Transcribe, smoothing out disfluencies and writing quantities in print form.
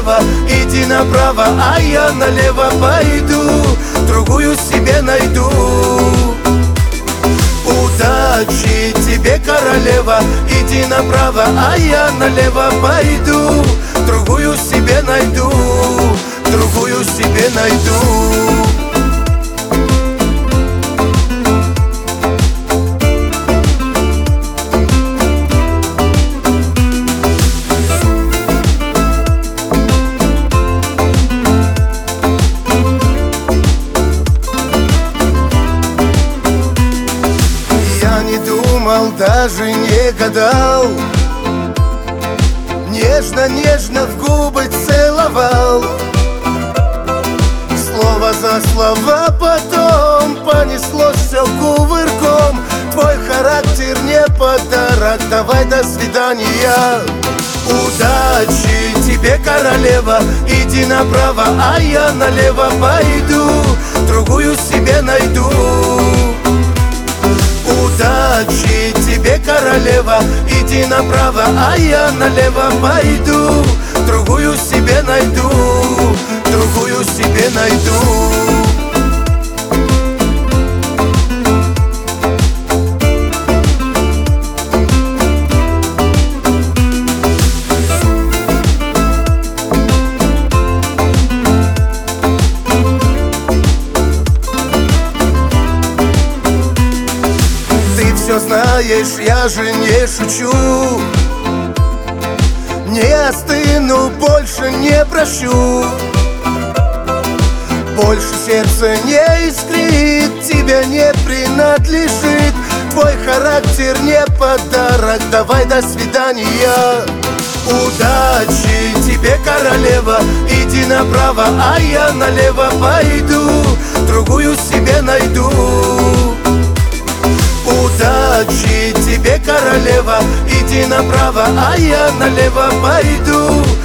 королева, иди направо, а я налево пойду, другую себе найду. Удачи тебе, королева, иди направо, а я налево пойду, другую себе найду, другую себе найду. Даже не гадал, нежно-нежно в губы целовал, слово за слова потом понеслось все кувырком. Твой характер не подарок, давай до свидания. Удачи тебе, королева, иди направо, а я налево пойду, другую себе найду. Удачи тебе, королева, иди направо, а я налево пойду, другую себе найду, другую себе найду. Все знаешь, я же не шучу, не остыну, больше не прощу. Больше сердце не искрит, тебе не принадлежит. Твой характер не подарок, давай до свидания. Удачи тебе, королева, иди направо, а я налево пойду, другую себе найду. Удачи тебе, королева, иди направо, а я налево пойду,